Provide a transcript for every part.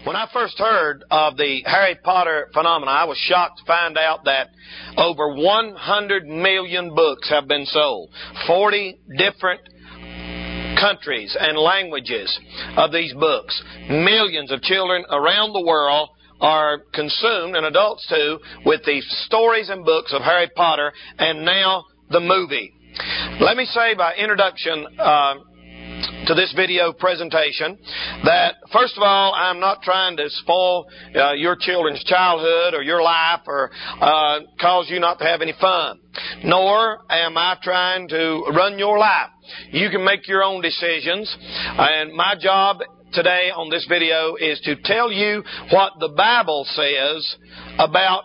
When I first heard of the Harry Potter phenomenon, I was shocked to find out that over 100 million books have been sold. 40 different countries and languages of these books. Millions of children around the world are consumed, and adults too, with the stories and books of Harry Potter, and now the movie. Let me say by introduction to this video presentation that, first of all, I'm not trying to spoil your children's childhood or your life or cause you not to have any fun. Nor am I trying to run your life. You can make your own decisions, and my job today on this video is to tell you what the Bible says about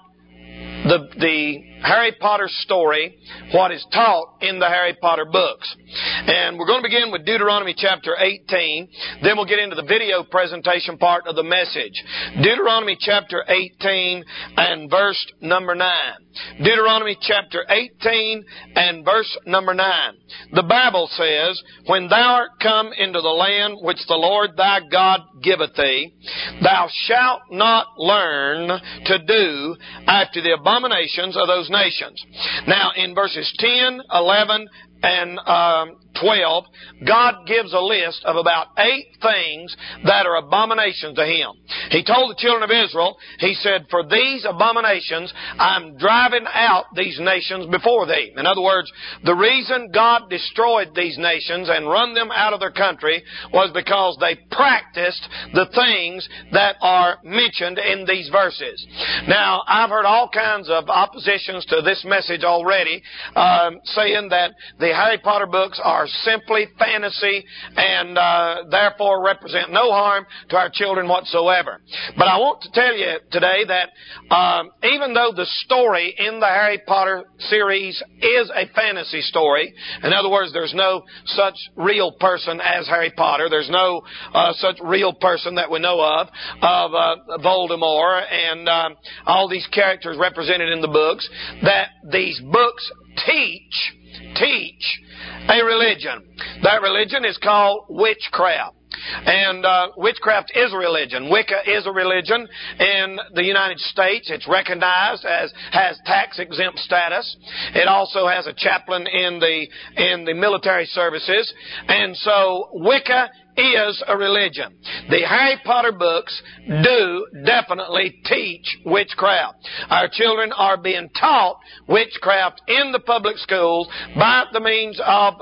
the Harry Potter story, what is taught in the Harry Potter books. And we're going to begin with Deuteronomy chapter 18. Then we'll get into the video presentation part of the message. Deuteronomy chapter 18 and verse number 9. Deuteronomy chapter 18 and verse number 9. The Bible says, "When thou art come into the land which the Lord thy God giveth thee, thou shalt not learn to do after the abominations of those nations." Now, in verses 10, 11, and 12, God gives a list of about 8 things that are abominations to Him. He told the children of Israel, He said, "For these abominations, I'm driving out these nations before thee." In other words, the reason God destroyed these nations and run them out of their country was because they practiced the things that are mentioned in these verses. Now, I've heard all kinds of oppositions to this message already, saying that the Harry Potter books are simply fantasy and therefore represent no harm to our children whatsoever. But I want to tell you today that even though the story in the Harry Potter series is a fantasy story, in other words, there's no such real person as Harry Potter, there's no such real person that we know of Voldemort and all these characters represented in the books, that these books teach a religion. That religion is called witchcraft. And witchcraft is a religion. Wicca is a religion in the United States. It's recognized as has tax-exempt status. It also has a chaplain in the military services. And so Wicca is a religion. The Harry Potter books do definitely teach witchcraft. Our children are being taught witchcraft in the public schools by the means of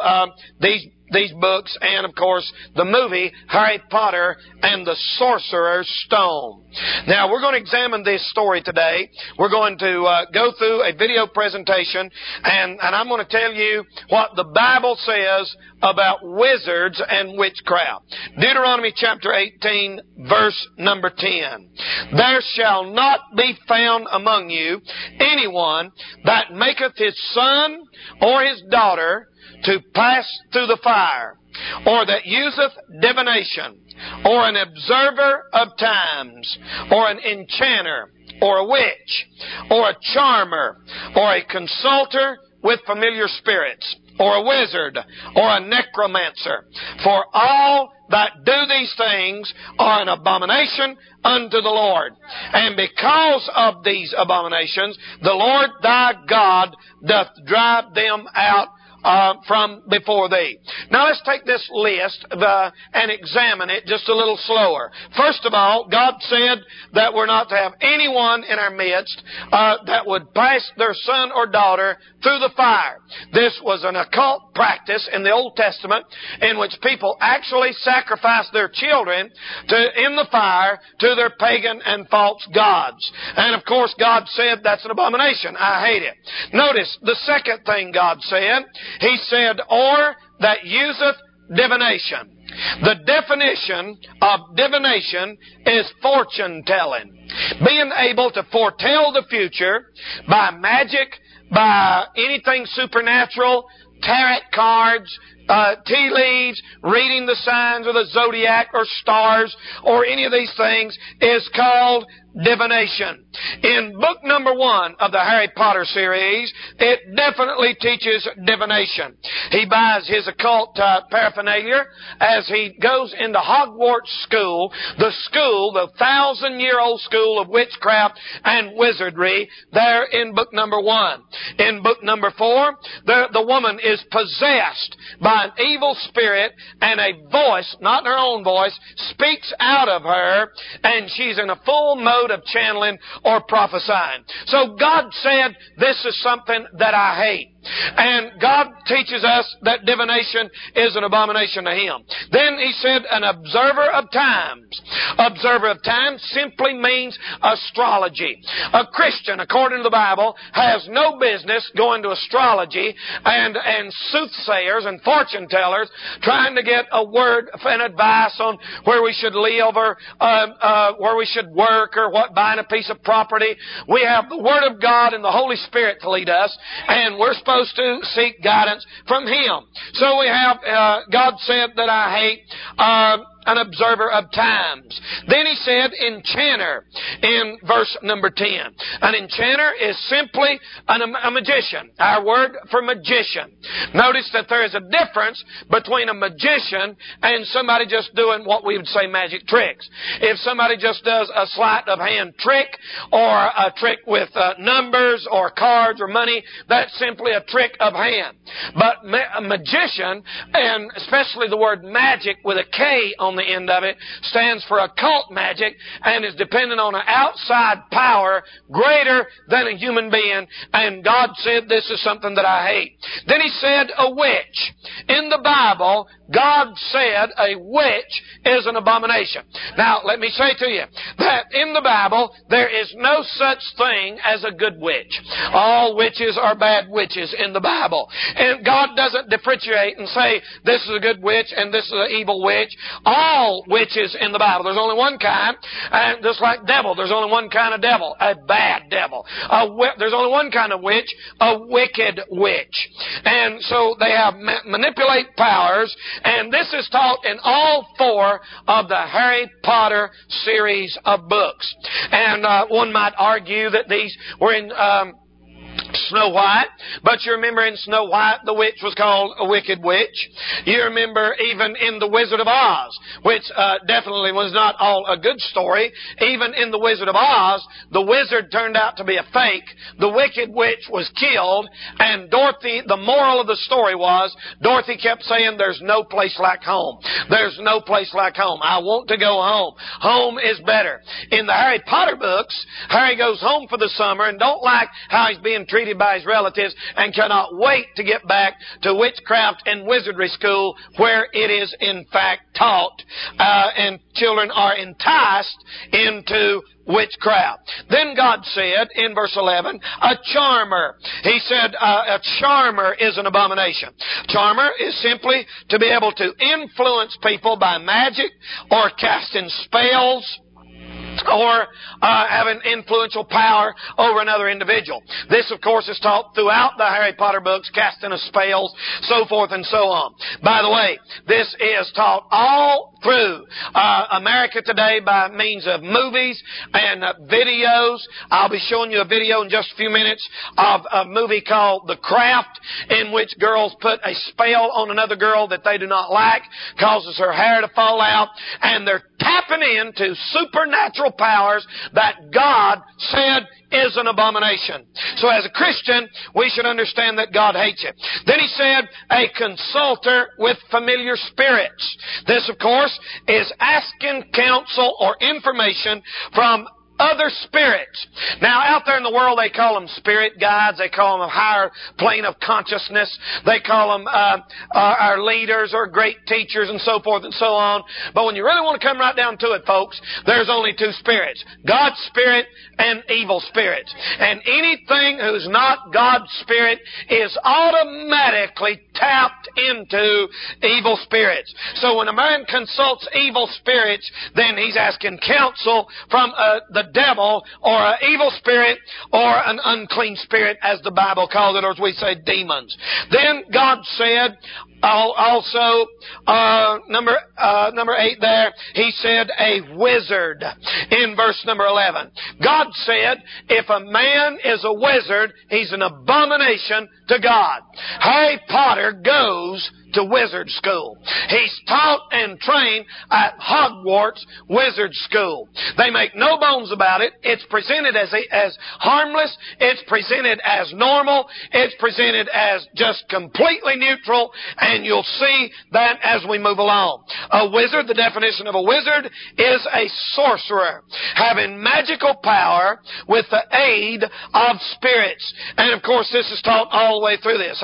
these books and, of course, the movie Harry Potter and the Sorcerer's Stone. Now, we're going to examine this story today. We're going to go through a video presentation, and I'm going to tell you what the Bible says about wizards and witchcraft. Deuteronomy chapter 18, verse number 10. "There shall not be found among you anyone that maketh his son or his daughter to pass through the fire, or that useth divination, or an observer of times, or an enchanter, or a witch, or a charmer, or a consulter with familiar spirits, or a wizard, or a necromancer. For all that do these things are an abomination unto the Lord. And because of these abominations, the Lord thy God doth drive them out from before thee." Now let's take this list and examine it just a little slower. First of all, God said that we're not to have anyone in our midst that would pass their son or daughter through the fire. This was an occult practice in the Old Testament in which people actually sacrificed their children in the fire to their pagan and false gods. And of course, God said that's an abomination. I hate it. Notice the second thing God said. He said, "or that useth divination." The definition of divination is fortune telling. Being able to foretell the future by magic, by anything supernatural, tarot cards, tea leaves, reading the signs of the zodiac or stars or any of these things is called divination. In book number 1 of the Harry Potter series, it definitely teaches divination. He buys his occult paraphernalia as he goes into Hogwarts School, the 1,000-year-old school of witchcraft and wizardry, there in book number 1. In book number 4, the woman is possessed by an evil spirit, and a voice, not her own voice, speaks out of her, and she's in a full mode of channeling or prophesying. So God said, this is something that I hate. And God teaches us that divination is an abomination to Him. Then He said, an observer of times. Observer of times simply means astrology. A Christian, according to the Bible, has no business going to astrology and soothsayers and fortune tellers trying to get a word and advice on where we should live or where we should work or what, buying a piece of property. We have the Word of God and the Holy Spirit to lead us, and we're supposed to seek guidance from Him. So we have, God said that I hate an observer of times. Then He said enchanter in verse number 10. An enchanter is simply a magician. Our word for magician. Notice that there is a difference between a magician and somebody just doing what we would say magic tricks. If somebody just does a sleight of hand trick or a trick with numbers or cards or money, that's simply a trick of hand. But a magician, and especially the word magic with a K on the end of it, stands for occult magic and is dependent on an outside power greater than a human being. And God said this is something that I hate. Then He said a witch. In the Bible, God said a witch is an abomination. Now, let me say to you that in the Bible, there is no such thing as a good witch. All witches are bad witches in the Bible. And God doesn't differentiate and say this is a good witch and this is an evil witch. All witches in the Bible. There's only one kind, and just like devil, there's only one kind of devil, a bad devil. There's only one kind of witch, a wicked witch. And so they have manipulate powers, and this is taught in all 4 of the Harry Potter series of books. And one might argue that these were in Snow White, but you remember in Snow White the witch was called a wicked witch. You remember even in The Wizard of Oz, which definitely was not all a good story. Even in The Wizard of Oz, the wizard turned out to be a fake. The wicked witch was killed, and Dorothy, the moral of the story was, Dorothy kept saying, there's no place like home. There's no place like home. I want to go home. Home is better. In the Harry Potter books, Harry goes home for the summer and don't like how he's being treated by his relatives and cannot wait to get back to witchcraft and wizardry school where it is in fact taught, and children are enticed into witchcraft. Then God said in verse 11, a charmer. He said a charmer is an abomination. Charmer is simply to be able to influence people by magic or casting spells or have an influential power over another individual. This, of course, is taught throughout the Harry Potter books, casting of spells, so forth and so on. By the way, this is taught all through America today by means of movies and videos. I'll be showing you a video in just a few minutes of a movie called The Craft, in which girls put a spell on another girl that they do not like, causes her hair to fall out, and they're tapping into supernatural powers that God said is an abomination. So as a Christian, we should understand that God hates it. Then He said, a consulter with familiar spirits. This, of course, is asking counsel or information from other spirits. Now, out there in the world, they call them spirit guides. They call them a higher plane of consciousness. They call them our leaders or great teachers and so forth and so on. But when you really want to come right down to it, folks, there's only 2 spirits. God's spirit and evil spirits. And anything who's not God's spirit is automatically tapped into evil spirits. So when a man consults evil spirits, then he's asking counsel from the devil or an evil spirit or an unclean spirit, as the Bible calls it, or as we say, demons. Then God said, Also, number 8 there, he said a wizard in verse number 11. God said, if a man is a wizard, he's an abomination to God. Harry Potter goes to wizard school. He's taught and trained at Hogwarts Wizard School. They make no bones about it. It's presented as harmless. It's presented as normal. It's presented as just completely neutral, and you'll see that as we move along. A wizard, the definition of a wizard, is a sorcerer having magical power with the aid of spirits. And of course, this is taught all the way through this.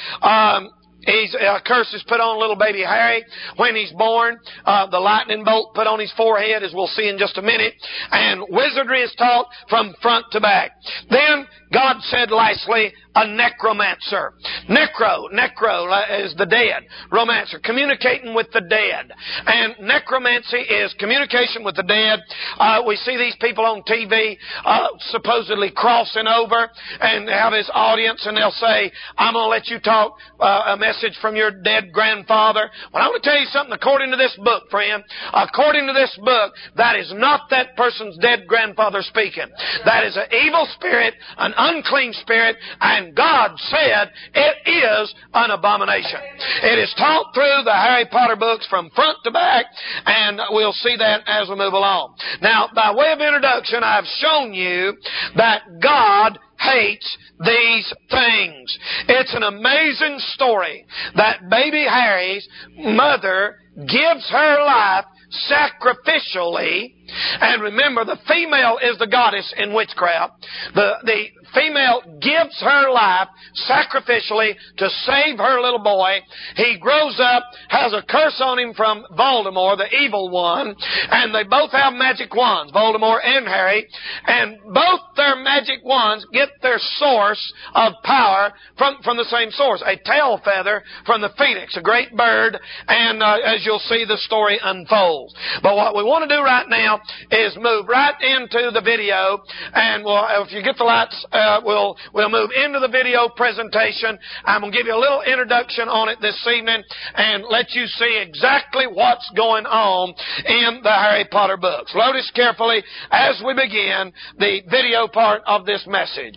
A curse is put on little baby Harry when he's born. The lightning bolt put on his forehead, as we'll see in just a minute. And wizardry is taught from front to back. Then God said lastly, a necromancer. Necro is the dead. Romancer, communicating with the dead. And necromancy is communication with the dead. We see these people on TV supposedly crossing over and have this audience, and they'll say, I'm going to let you talk a message from your dead grandfather. Well, I'm going to tell you something according to this book, friend. According to this book, that is not that person's dead grandfather speaking. That is an evil spirit, an unclean spirit, and God said it is an abomination. It is taught through the Harry Potter books from front to back, and we'll see that as we move along. Now, by way of introduction, I've shown you that God hates these things. It's an amazing story that baby Harry's mother gives her life sacrificially. And remember, the female is the goddess in witchcraft. The female gives her life sacrificially to save her little boy. He grows up, has a curse on him from Voldemort, the evil one, and they both have magic wands, Voldemort and Harry, and both their magic wands get their source of power from the same source, a tail feather from the phoenix, a great bird, and as you'll see, the story unfolds. But what we want to do right now is move right into the video, and if you get the lights, we'll move into the video presentation. I'm going to give you a little introduction on it this evening and let you see exactly what's going on in the Harry Potter books. Notice carefully as we begin the video part of this message.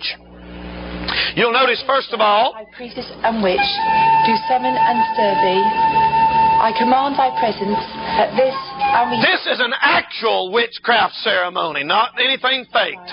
You'll notice, first of all, High priestess and witch do summon and stir thee. I command thy presence at this and we... This is an actual witchcraft ceremony, not anything faked.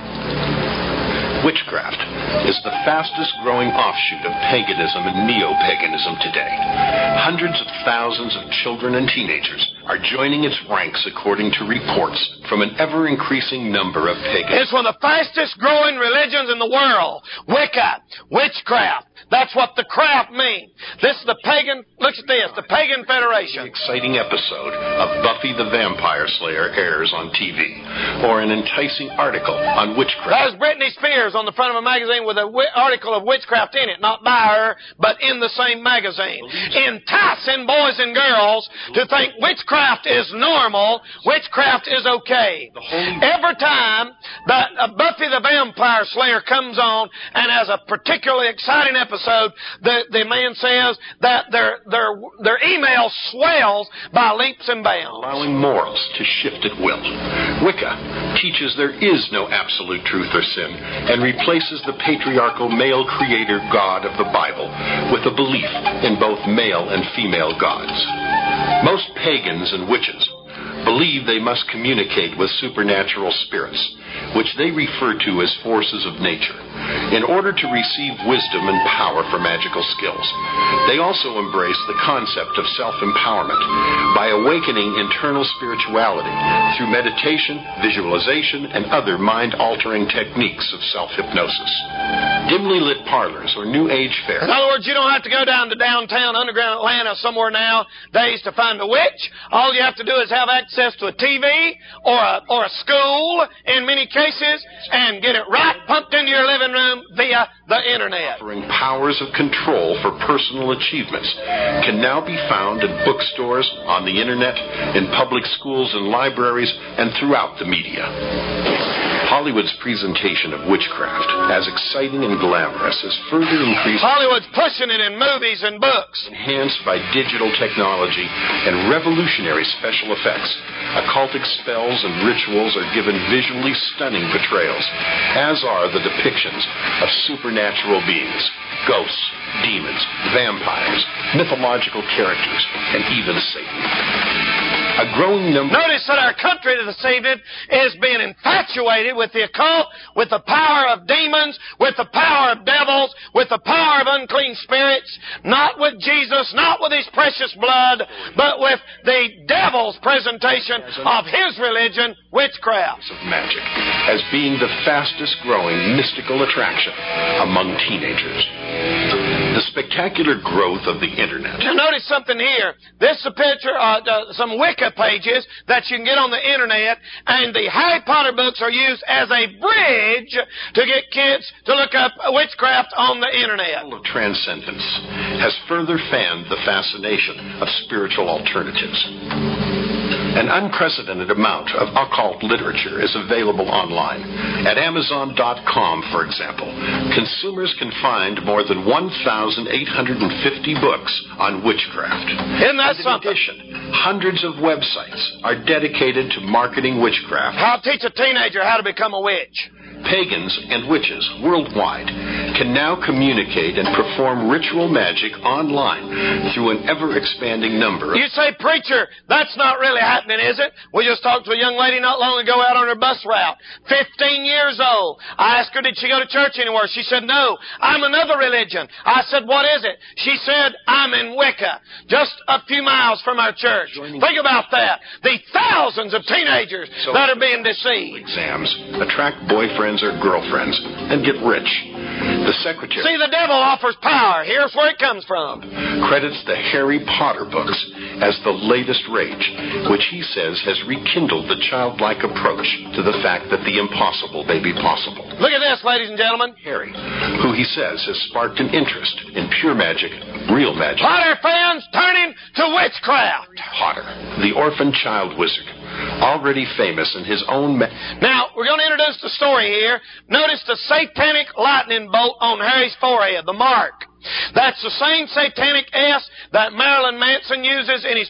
Witchcraft is the fastest growing offshoot of paganism and neo-paganism today. Hundreds of thousands of children and teenagers are joining its ranks according to reports from an ever-increasing number of pagans. It's one of the fastest growing religions in the world. Wicca, witchcraft. That's what the craft means. This is the pagan, look at this, the Pagan Federation. An exciting episode of Buffy the Vampire Slayer airs on TV, or an enticing article on witchcraft. There's Britney Spears on the front of a magazine with an article of witchcraft in it, not by her, but in the same magazine. Enticing boys and girls to think witchcraft is normal, witchcraft is okay. Every time that Buffy the Vampire Slayer comes on and has a particularly exciting episode, the man says that their email swells by leaps and bounds. Allowing morals to shift at will. Wicca teaches there is no absolute truth or sin and replaces the patriarchal male creator God of the Bible with a belief in both male and female gods. Most pagans and witches believe they must communicate with supernatural spirits, which they refer to as forces of nature, in order to receive wisdom and power for magical skills. They also embrace the concept of self-empowerment by awakening internal spirituality through meditation, visualization, and other mind-altering techniques of self-hypnosis. Dimly lit parlors or New Age fairs. In other words, you don't have to go down to downtown underground Atlanta somewhere nowadays to find a witch. All you have to do is have access to a TV or a school in many cases and get it right pumped into your living room via the internet. Offering powers of control for personal achievements can now be found in bookstores, on the internet, in public schools and libraries, and throughout the media. Hollywood's presentation of witchcraft as exciting and glamorous has further increased. Hollywood's pushing it in movies and books. Enhanced by digital technology and revolutionary special effects, occultic spells and rituals are given visually stunning portrayals, as are the depictions of supernatural beings, ghosts, demons, vampires, mythological characters, and even Satan. A growing number... Notice that our country this evening is being infatuated with the occult, with the power of demons, with the power of devils, with the power of unclean spirits, not with Jesus, not with His precious blood, but with the devil's presentation of his religion, witchcraft. Of magic as being the fastest growing mystical attraction among teenagers. The spectacular growth of the Internet. Now notice something here. This is a picture of some Wicca pages that you can get on the Internet, and the Harry Potter books are used as a bridge to get kids to look up witchcraft on the Internet. Of transcendence has further fanned the fascination of spiritual alternatives. An unprecedented amount of occult literature is available online. At Amazon.com, for example, consumers can find more than 1,850 books on witchcraft. Isn't that something? In addition, hundreds of websites are dedicated to marketing witchcraft. How to teach a teenager how to become a witch. Pagans and witches worldwide can now communicate and perform ritual magic online through an ever-expanding number of... You say, preacher, that's not really happening, is it? We just talked to a young lady not long ago out on her bus route, 15 years old. I asked her, did she go to church anywhere? She said, no, I'm another religion. I said, what is it? She said, I'm in Wicca, just a few miles from our church. Think about that. The thousands of teenagers that are being deceived. Exams, attract boyfriends or girlfriends, and get rich. The secretary... See, the devil offers power. Here's where it comes from. Credits the Harry Potter books as the latest rage, which he says has rekindled the childlike approach to the fact that the impossible may be possible. Look at this, ladies and gentlemen. Harry, who he says has sparked an interest in pure magic, real magic. Potter fans turning to witchcraft. Potter, the orphan child wizard, already famous in his own... Now, we're going to introduce the story here. Notice the satanic lightning bolt on Harry's forehead, the mark. That's the same satanic S that Marilyn Manson uses in his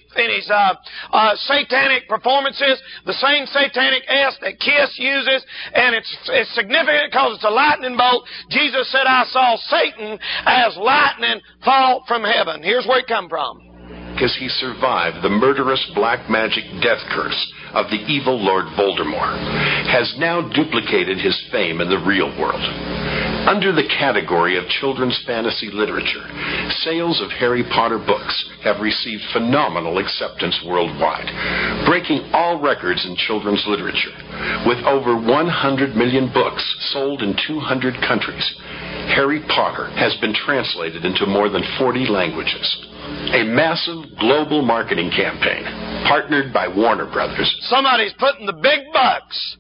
satanic performances. The same satanic S that Kiss uses, and it's significant because it's a lightning bolt. Jesus said, I saw Satan as lightning fall from heaven. Here's where it come from. Because he survived the murderous black magic death curse of the evil Lord Voldemort, has now duplicated his fame in the real world. Under the category of children's fantasy literature, sales of Harry Potter books have received phenomenal acceptance worldwide, breaking all records in children's literature. With over 100 million books sold in 200 countries, Harry Potter has been translated into more than 40 languages. A massive global marketing campaign, partnered by Warner Brothers. Somebody's putting the big bucks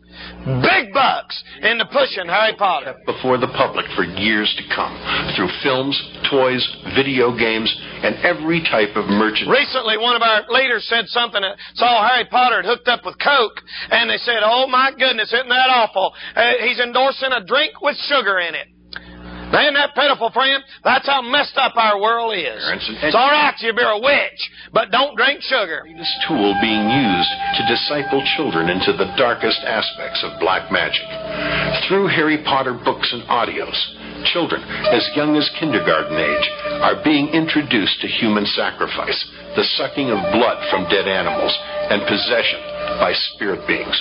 into pushing Harry Potter before the public for years to come, through films, toys, video games, and every type of merchandise. Recently, one of our leaders said something that saw Harry Potter had hooked up with Coke, and they said, oh my goodness, isn't that awful? He's endorsing a drink with sugar in it. Ain't that pitiful, friend? That's how messed up our world is. It's all right if you're a witch, but don't drink sugar. This tool being used to disciple children into the darkest aspects of black magic. Through Harry Potter books and audios, children as young as kindergarten age are being introduced to human sacrifice, the sucking of blood from dead animals, and possession by spirit beings.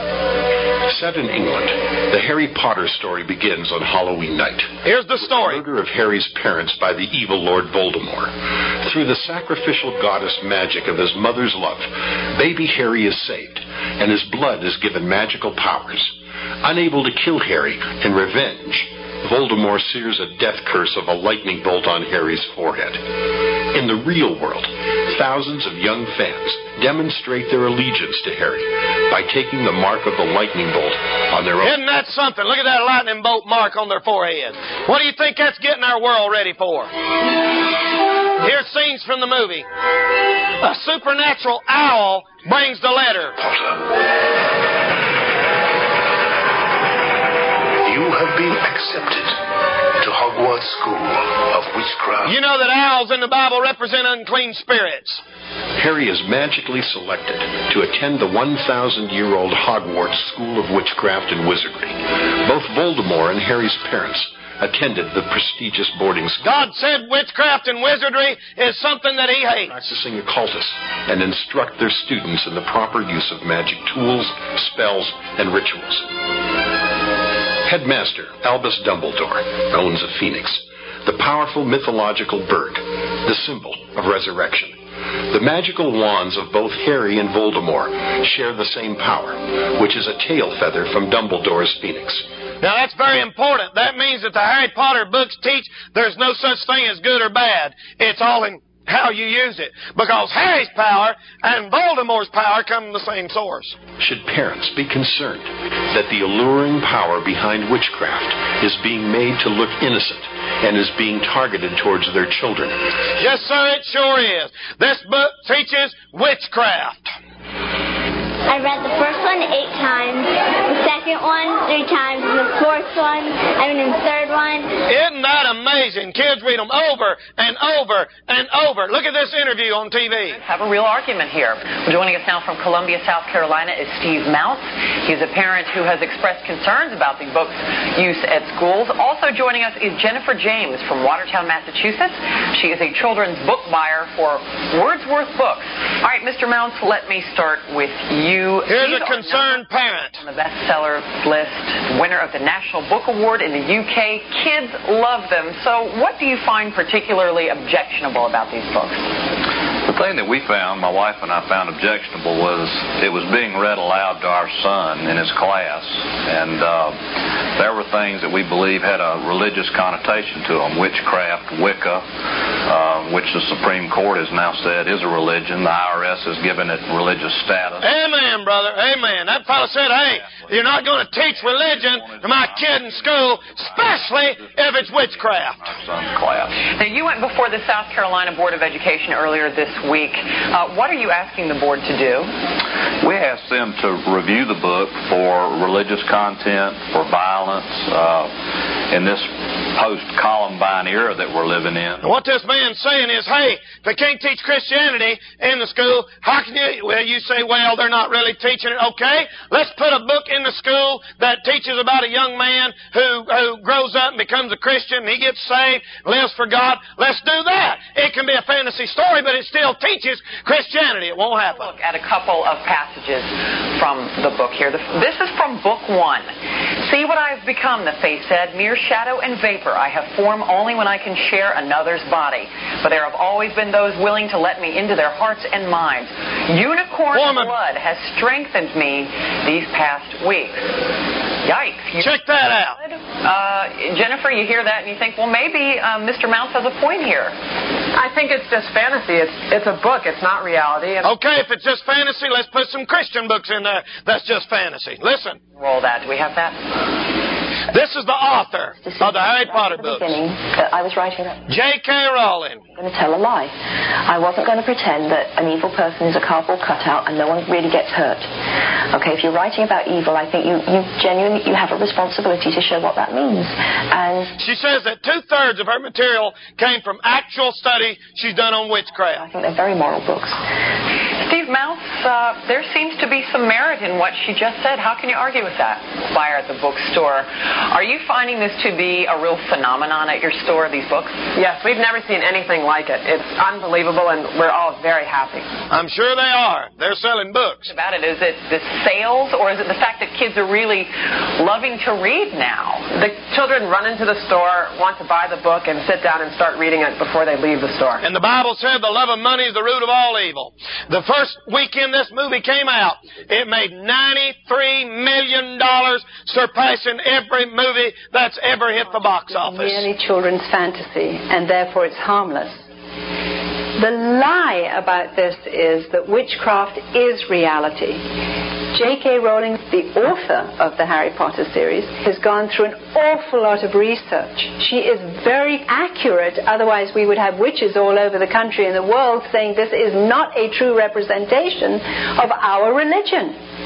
Set in England, the Harry Potter story begins on Halloween night. Here's the story. The murder of Harry's parents by the evil Lord Voldemort. Through the sacrificial goddess magic of his mother's love, baby Harry is saved, and his blood is given magical powers. Unable to kill Harry in revenge, Voldemort sears a death curse of a lightning bolt on Harry's forehead. In the real world, thousands of young fans demonstrate their allegiance to Harry by taking the mark of the lightning bolt on their own. Isn't that something? Look at that lightning bolt mark on their forehead. What do you think that's getting our world ready for? Here's scenes from the movie. A supernatural owl brings the letter. Potter. been accepted to Hogwarts School of Witchcraft. You know that owls in the Bible represent unclean spirits. Harry is magically selected to attend the 1,000-year-old Hogwarts School of Witchcraft and Wizardry. Both Voldemort and Harry's parents attended the prestigious boarding school. God said witchcraft and wizardry is something that He hates. Practicing occultists and instruct their students in the proper use of magic tools, spells, and rituals. Headmaster Albus Dumbledore owns a phoenix, the powerful mythological bird, the symbol of resurrection. The magical wands of both Harry and Voldemort share the same power, which is a tail feather from Dumbledore's phoenix. Now that's very important. That means that the Harry Potter books teach there's no such thing as good or bad. It's all in how you use it. Because Harry's power and Voldemort's power come from the same source. Should parents be concerned that the alluring power behind witchcraft is being made to look innocent and is being targeted towards their children? Yes, sir, it sure is. This book teaches witchcraft. I read the first one 8 times, the second one 3 times, and the fourth one, the third one. Isn't that amazing? Kids read them over and over and over. Look at this interview on TV. Have a real argument here. Joining us now from Columbia, South Carolina is Steve Mouse. He's a parent who has expressed concerns about the book's use at schools. Also joining us is Jennifer James from Watertown, Massachusetts. She is a children's book buyer for Wordsworth Books. All right, Mr. Mouse, let me start with you. Here's a concerned parent. On the bestseller list, winner of the National Book Award in the UK. Kids love them. So what do you find particularly objectionable about these books? The thing that we found, my wife and I found objectionable, was it was being read aloud to our son in his class. And there were things that we believe had a religious connotation to them. Witchcraft, Wicca, which the Supreme Court has now said is a religion. The IRS has given it religious status. Amen, brother. Amen. That fellow said, hey, you're not going to teach religion to my kid in school, especially if it's witchcraft. Our son's class. Now, you went before the South Carolina Board of Education earlier this week. What are you asking the board to do? We asked them to review the book for religious content, for violence, in this post-Columbine era that we're living in. And what this man's saying is, hey, if they can't teach Christianity in the school, how can you... Well, you say, well, they're not really teaching it. Okay, let's put a book in the school that teaches about a young man who grows up and becomes a Christian, and he gets saved, lives for God. Let's do that. It can be a fantasy story, but it still teaches Christianity. It won't happen. Look at a couple of passages from the book here. This is from Book 1. See what I have become, the face said, mere shadow and vapor. I have form only when I can share another's body. But there have always been those willing to let me into their hearts and minds. Unicorn blood has strengthened me these past weeks. Yikes. Check that out. Jennifer, you hear that and you think, well, maybe Mr. Mouse has a point here. I think it's just fantasy. It's a book. It's not reality. Okay, if it's just fantasy, let's put some Christian books in there. That's just fantasy. Listen. Roll that. Do we have that? This is the author of the Harry Potter books. I was writing that. J.K. Rowling. I'm going to tell a lie. I wasn't going to pretend that an evil person is a cardboard cutout and no one really gets hurt. Okay, if you're writing about evil, I think you genuinely have a responsibility to show what that means. And she says that 2/3 of her material came from actual study she's done on witchcraft. I think they're very moral books. Steve Mouse, there seems to be some merit in what she just said. How can you argue with that? Buyer at the bookstore. Are you finding this to be a real phenomenon at your store, these books? Yes, we've never seen anything like it. It's unbelievable, and we're all very happy. I'm sure they are. They're selling books. About it, is it the sales, or is it the fact that kids are really loving to read now? The children run into the store, want to buy the book, and sit down and start reading it before they leave the store. And the Bible said the love of money is the root of all evil. The first weekend this movie came out, it made $93 million, surpassing every movie that's ever hit the box office. Merely children's fantasy, and therefore it's harmless. The lie about this is that witchcraft is reality. J.K. Rowling, the author of the Harry Potter series, has gone through an awful lot of research. She is very accurate, otherwise we would have witches all over the country and the world saying this is not a true representation of our religion.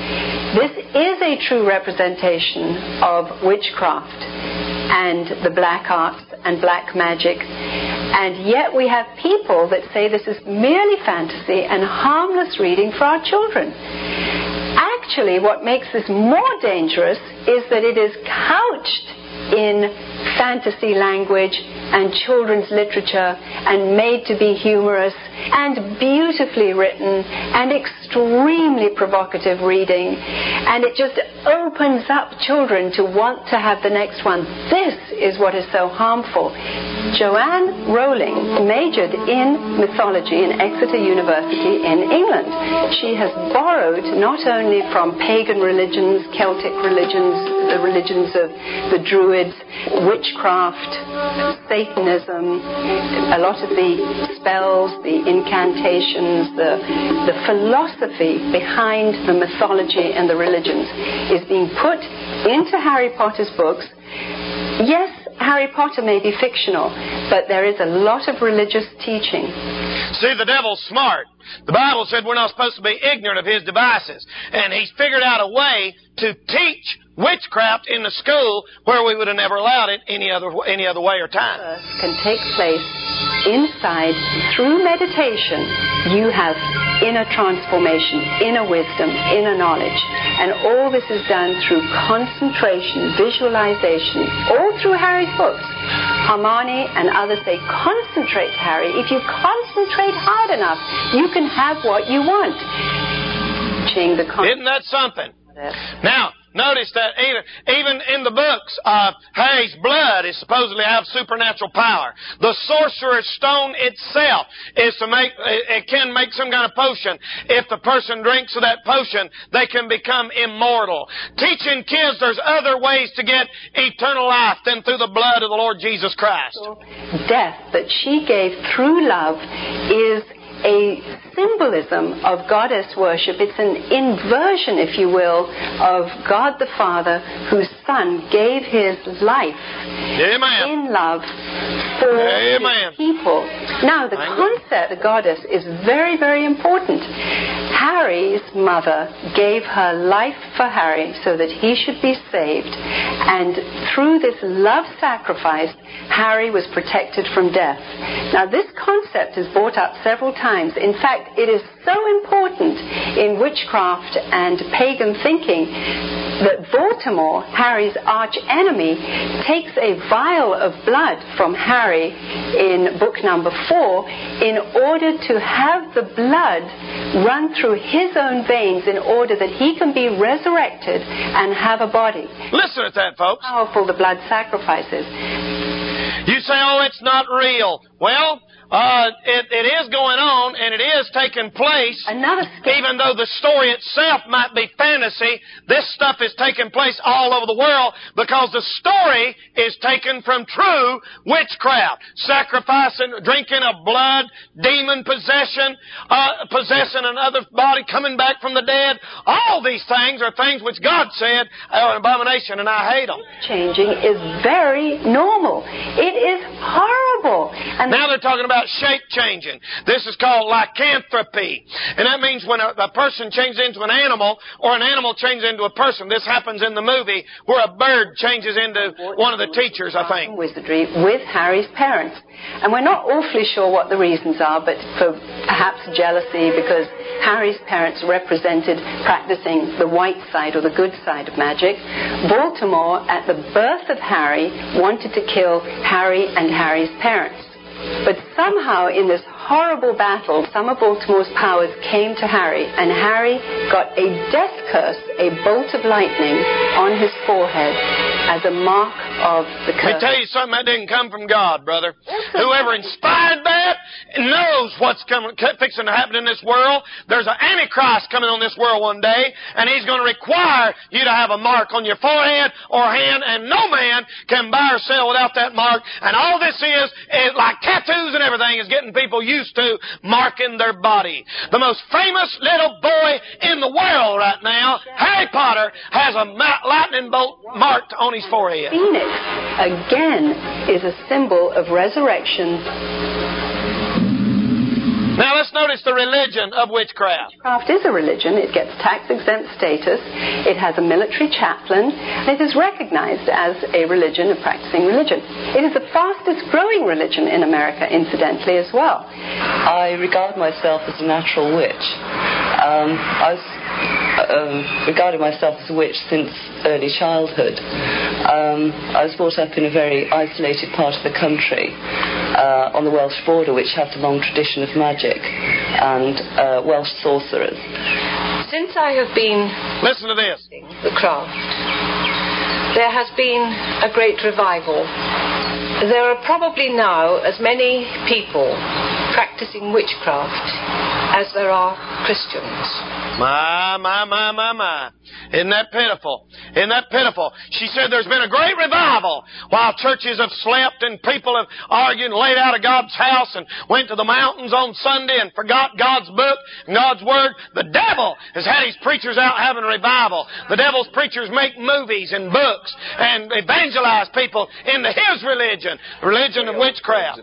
This is a true representation of witchcraft and the black arts and black magic. And yet we have people that say this is merely fantasy and harmless reading for our children. Actually, what makes this more dangerous is that it is couched in fantasy language and children's literature and made to be humorous and beautifully written and extremely provocative reading. And it just opens up children to want to have the next one. This is what is so harmful. Joanne Rowling majored in mythology in Exeter University in England. She has borrowed not only from pagan religions, Celtic religions, the religions of the Druids, witchcraft, Satanism, a lot of the spells, the incantations, the philosophy behind the mythology and the religions is being put into Harry Potter's books. Yes, Harry Potter may be fictional, but there is a lot of religious teaching. See, the devil's smart. The Bible said we're not supposed to be ignorant of his devices. And he's figured out a way to teach witchcraft in the school where we would have never allowed it any other way or time. Can take place inside through meditation. You have inner transformation, inner wisdom, inner knowledge. And all this is done through concentration, visualization, all through Harry's books. Hermione and others say, concentrate, Harry. If you concentrate hard enough, you can have what you want. Isn't that something? Now, notice that even in the books, Harry's blood is supposedly have supernatural power. The Sorcerer's Stone itself can make some kind of potion. If the person drinks of that potion, they can become immortal. Teaching kids there's other ways to get eternal life than through the blood of the Lord Jesus Christ. Death that she gave through love is a symbolism of goddess worship. It's an inversion, if you will, of God the Father, whose Son gave his life in love for his people. Now, the concept of goddess is very, very important. Harry's mother gave her life for Harry so that he should be saved. And through this love sacrifice, Harry was protected from death. Now, this concept is brought up several times. In fact, it is so important in witchcraft and pagan thinking that Voldemort, Harry's arch enemy, takes a vial of blood from Harry in book number 4 in order to have the blood run through his own veins in order that he can be resurrected and have a body. Listen to that, folks. How powerful the blood sacrifice is. You say, oh, it's not real. Well, it is going on, and it is taking place. Even though the story itself might be fantasy, this stuff is taking place all over the world because the story is taken from true witchcraft. Sacrificing, drinking of blood, demon possession, possessing another body, coming back from the dead. All these things are things which God said are an abomination, and I hate them. Changing is very normal. It is horrible. And now they're talking about shape changing. This is called lycanthropy. And that means when a person changes into an animal or an animal changes into a person. This happens in the movie where a bird changes into one of the teachers, I think. Wizardry with Harry's parents. And we're not awfully sure what the reasons are, but for perhaps jealousy because Harry's parents represented practicing the white side or the good side of magic. Voldemort, at the birth of Harry, wanted to kill Harry and Harry's parents. But somehow in this horrible battle, some of Voldemort's powers came to Harry, and Harry got a death curse, a bolt of lightning, on his forehead as a mark of the curse. Let me tell you something, that didn't come from God, brother. Whoever inspired that knows what's fixing to happen in this world. There's an Antichrist coming on this world one day, and he's going to require you to have a mark on your forehead or hand, and no man can buy or sell without that mark. And all this is like tattoos and everything, is getting people used to marking their body. The most famous little boy in the world right now, Harry Potter, has a lightning bolt marked on his forehead. Phoenix, again, is a symbol of resurrection. Now let's let's notice the religion of witchcraft. Witchcraft is a religion. It gets tax-exempt status. It has a military chaplain. And it is recognized as a religion, a practicing religion. It is the fastest-growing religion in America, incidentally, as well. I regard myself as a natural witch. I've regarded myself as a witch since early childhood. I was brought up in a very isolated part of the country on the Welsh border, which has a long tradition of magic and Welsh sorcerers. Since I have been listen to this, the craft, there has been a great revival. There are probably now as many people practicing witchcraft as there are Christians. My. Isn't that pitiful? Isn't that pitiful? She said there's been a great revival while churches have slept and people have argued and laid out of God's house and went to the mountains on Sunday and forgot God's book and God's Word. The devil has had his preachers out having a revival. The devil's preachers make movies and books and evangelize people into his religion, the religion of witchcraft.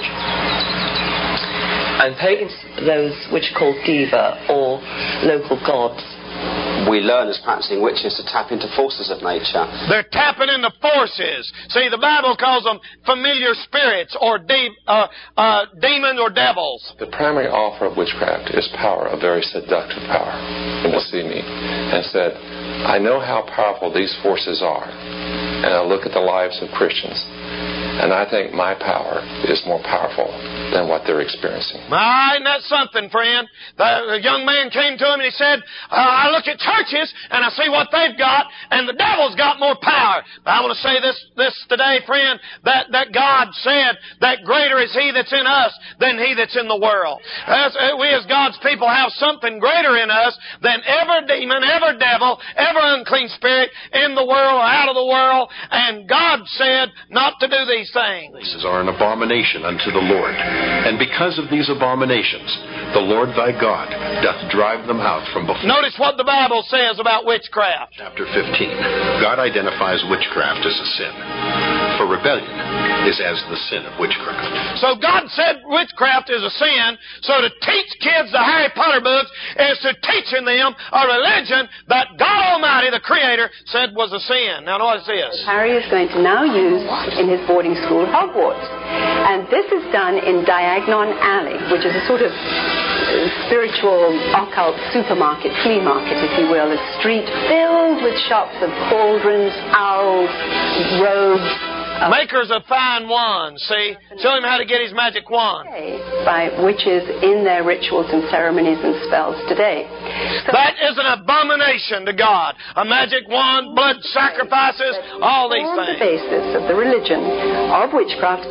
And pagans, those which are called diva or local gods. We learn as practicing witches to tap into forces of nature. They're tapping into forces. See, the Bible calls them familiar spirits or demons or devils. The primary offer of witchcraft is power, a very seductive power. And will see me and said, I know how powerful these forces are. And I look at the lives of Christians. And I think my power is more powerful than what they're experiencing. Isn't that something, friend? The young man came to him and he said, I look at churches and I see what they've got, and the devil's got more power. But I want to say this today, friend, that God said that greater is He that's in us than he that's in the world. We as God's people have something greater in us than every demon, every devil, every unclean spirit in the world or out of the world. And God said not to do these things. These are an abomination unto the Lord. And because of these abominations, the Lord thy God doth drive them out from before. Notice what the Bible says about witchcraft. Chapter 15. God identifies witchcraft as a sin. For rebellion is as the sin of witchcraft. So God said witchcraft is a sin, so to teach kids the Harry Potter books is to teaching them a religion that God Almighty, the Creator, said was a sin. Now notice this. Harry is going to now use in his boarding school Hogwarts. And this is done in Diagon Alley, which is a sort of spiritual, occult supermarket, flea market, if you will, a street filled with shops of cauldrons, owls, robes. Makers of fine wands, see? Show him how to get his magic wand. By witches in their rituals and ceremonies and spells today. So that is an abomination to God. A magic wand, blood sacrifices, all these things. The basis of the religion of witchcraft.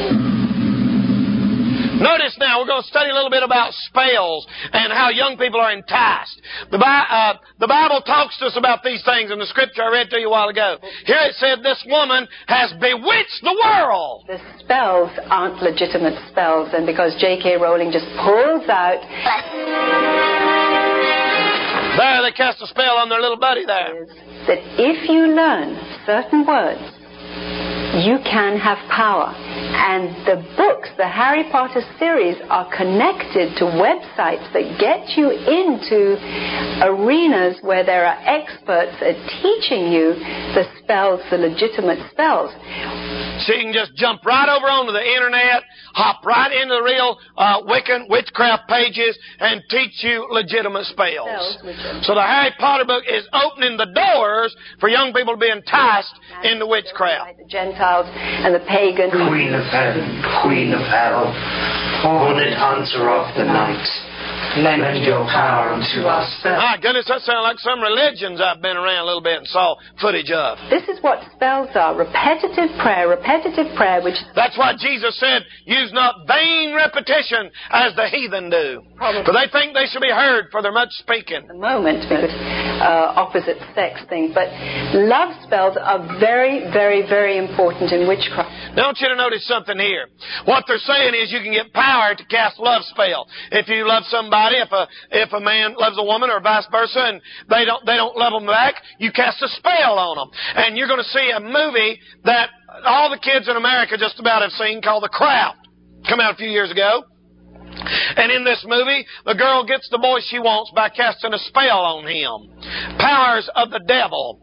Notice now, we're going to study a little bit about spells and how young people are enticed. The Bible talks to us about these things in the scripture I read to you a while ago. Here it said this woman has bewitched the world. The spells aren't legitimate spells, and because J.K. Rowling just pulls out... There, they cast a spell on their little buddy there. That if you learn certain words, you can have power. And the books, the Harry Potter series, are connected to websites that get you into arenas where there are experts at teaching you the spells, the legitimate spells. So you can just jump right over onto the internet, hop right into the real Wiccan witchcraft pages, and teach you legitimate spells. So the Harry Potter book is opening the doors for young people to be enticed into witchcraft. The Gentiles and the pagans. Queen of heaven, Queen of hell, horned hunter of the night, lend your power unto us. My goodness, that sounds like some religions I've been around a little bit and saw footage of. This is what spells are. Repetitive prayer, which... That's why Jesus said, use not vain repetition as the heathen do. Probably. For they think they should be heard for their much speaking. The moment, opposite sex thing. But love spells are very, very, very important in witchcraft. Now, I want you to notice something here. What they're saying is you can get power to cast love spell. If you love somebody, if a man loves a woman or vice versa, and they don't love them back, you cast a spell on them. And you're going to see a movie that all the kids in America just about have seen called The Craft. Come out a few years ago. And in this movie, the girl gets the boy she wants by casting a spell on him. Powers of the devil.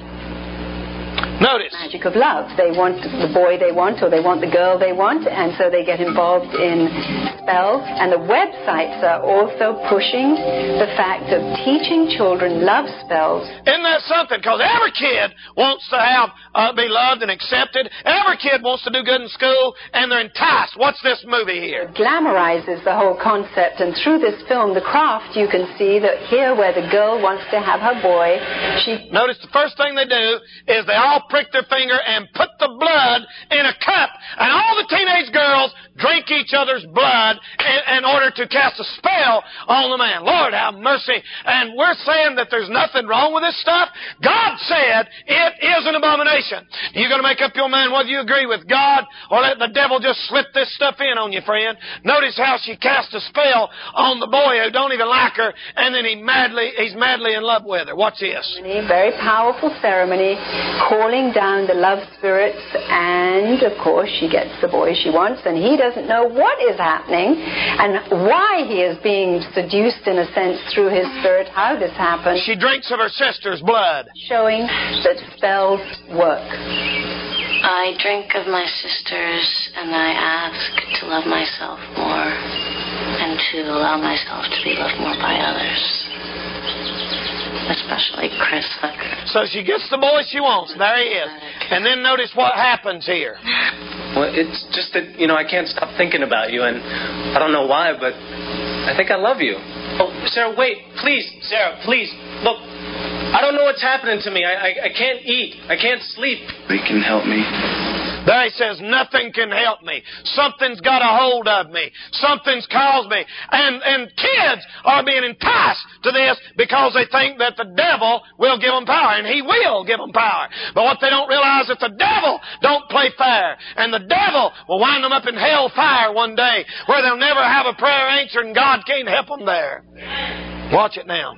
Notice. Magic of love. They want the boy they want, or they want the girl they want, and so they get involved in spells. And the websites are also pushing the fact of teaching children love spells. Isn't that something? Because every kid wants to be loved and accepted. Every kid wants to do good in school, and they're enticed. What's this movie here? It glamorizes the whole concept, and through this film, The Craft, you can see that here where the girl wants to have her boy, she... Notice the first thing they do is they all prick their finger and put the blood in a cup, and all the teenage girls drink each other's blood in order to cast a spell on the man. Lord, have mercy. And we're saying that there's nothing wrong with this stuff. God said it is an abomination. You're going to make up your mind whether you agree with God or let the devil just slip this stuff in on you, friend. Notice how she cast a spell on the boy who don't even like her, and then he's madly in love with her. Watch this. Very powerful ceremony, calling down the love spirits, and of course she gets the boy she wants, and he doesn't know what is happening and why he is being seduced in a sense through his spirit, how this happens. She drinks of her sister's blood, showing that spells work. I drink of my sisters, and I ask to love myself more and to allow myself to be loved more by others, especially Chris Hooker. So she gets the boy she wants. There he is. And then notice what happens here. Well, it's just that, I can't stop thinking about you, and I don't know why, but I think I love you. Oh, Sarah, wait. Please, Sarah, please. Look, I don't know what's happening to me. I can't eat. I can't sleep. They can help me. There he says, nothing can help me. Something's got a hold of me. Something's caused me. And kids are being enticed to this because they think that the devil will give them power. And he will give them power. But what they don't realize is the devil don't play fair. And the devil will wind them up in hell fire one day where they'll never have a prayer answered and God can't help them there. Watch it now.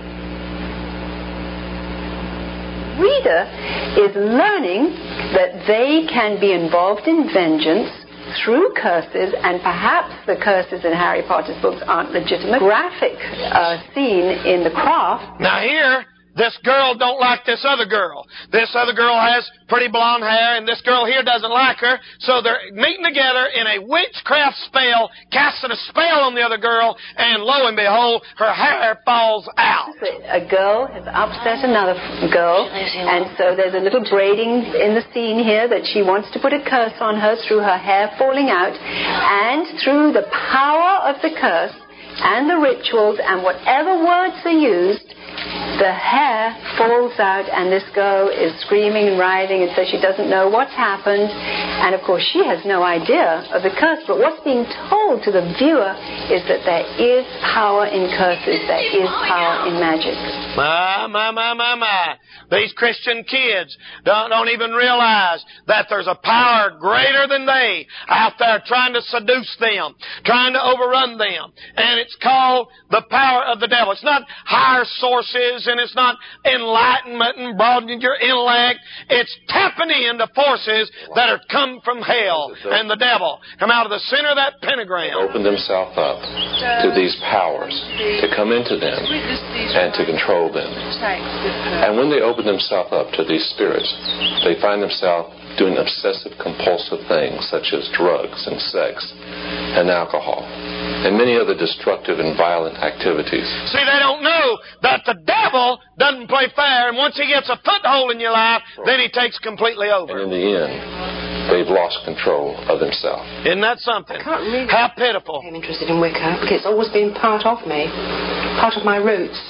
Reader is learning that they can be involved in vengeance through curses, and perhaps the curses in Harry Potter's books aren't legitimate. Graphic scene in The Craft. Now here, this girl don't like this other girl. This other girl has pretty blonde hair, and this girl here doesn't like her. So they're meeting together in a witchcraft spell, casting a spell on the other girl, and lo and behold, her hair falls out. A girl has upset another girl, and so there's a little braiding in the scene here that she wants to put a curse on her through her hair falling out, and through the power of the curse and the rituals and whatever words are used, the hair falls out, and this girl is screaming and writhing and says she doesn't know what's happened. And of course she has no idea of the curse, but what's being told to the viewer is that there is power in curses, there is power in magic. My. These Christian kids don't even realize that there's a power greater than they out there trying to seduce them, trying to overrun them. And it's called the power of the devil. It's not higher sources, and it's not enlightenment and broadening your intellect. It's tapping into forces that are come from hell and the devil. Come out of the center of that pentagram. Open themselves up to these powers to come into them and to control them. And when they open themselves up to these spirits, they find themselves doing obsessive compulsive things such as drugs and sex and alcohol and many other destructive and violent activities. See, they don't know that the devil doesn't play fair, and once he gets a foothold in your life, then he takes completely over. And in the end, they've lost control of themselves. Isn't that something? I can't really How pitiful. I'm interested in Wicca because it's always been part of me, part of my roots.